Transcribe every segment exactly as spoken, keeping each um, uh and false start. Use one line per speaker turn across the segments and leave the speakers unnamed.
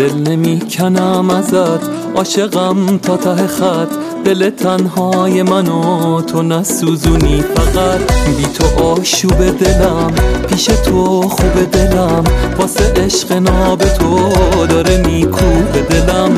دل نمی کنم ازت، عاشقم تا ته خط، دل تنهای منو تو نسوزونی فقط. بی تو آشوب دلم، پیش تو خوب دلم، واسه عشق ناب تو داره میکوب دلم.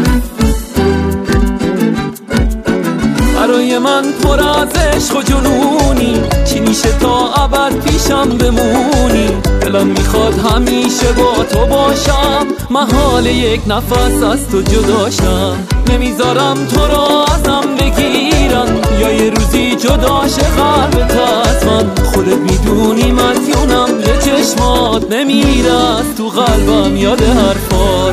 برای من پر از عشق و جنونی، چی میشه تا ابد پیشم بمونی؟ دلم میخواد همیشه با تو باشم، محال یک نفس از تو جداشم. نمیذارم تو رو ازم بگیرن، یا یه روزی جداشه قلبت از من. خودت میدونی مدیونم، یه چشمات نمیره از تو قلبم یاد حرفات.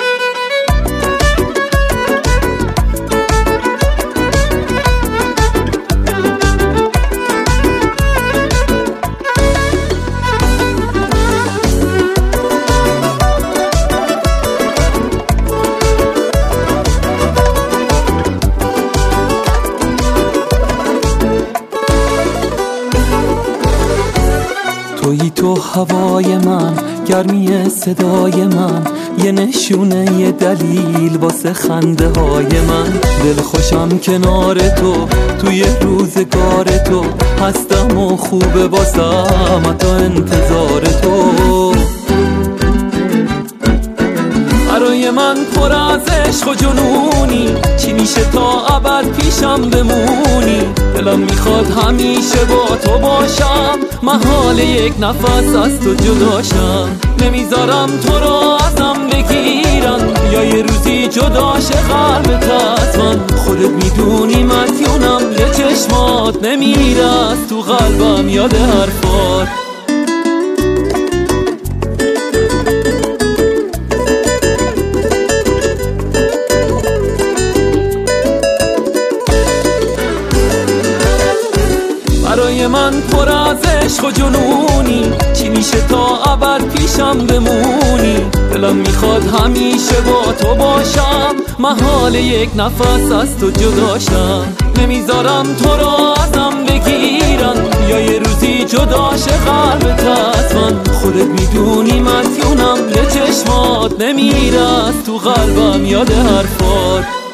تویی تو هوای من، گرمی صدای من، یه نشونه یه دلیل واسه خنده های من. دل خوشم کنار تو، توی روزگار تو هستم و خوبه واسم تا انتظار تو. برای من پر از عشق و جنونی، چی میشه تا ابد پیشم بمونی؟ دلم میخواد همیشه با تو باشم، محال یک نفس از تو جداشم. نمیذارم تو رو ازم بگیرن، یا یه روزی جداشه قلبت از من. خودت میدونی مدیونم، یه چشمات نمیره از تو قلبم یاد حرفات. برای من پر از عشق و جنونی، چی میشه تا ابد پیشم بمونی؟ دلم میخواد همیشه با تو باشم، محال یک نفس از تو جداشم. نمیذارم تو رو ازم بگیرن، یا یه روزی جداشه قلبت از من. خودت میدونی مدیونم، یه چشمات نمیره از تو قلبم یاد حرفات.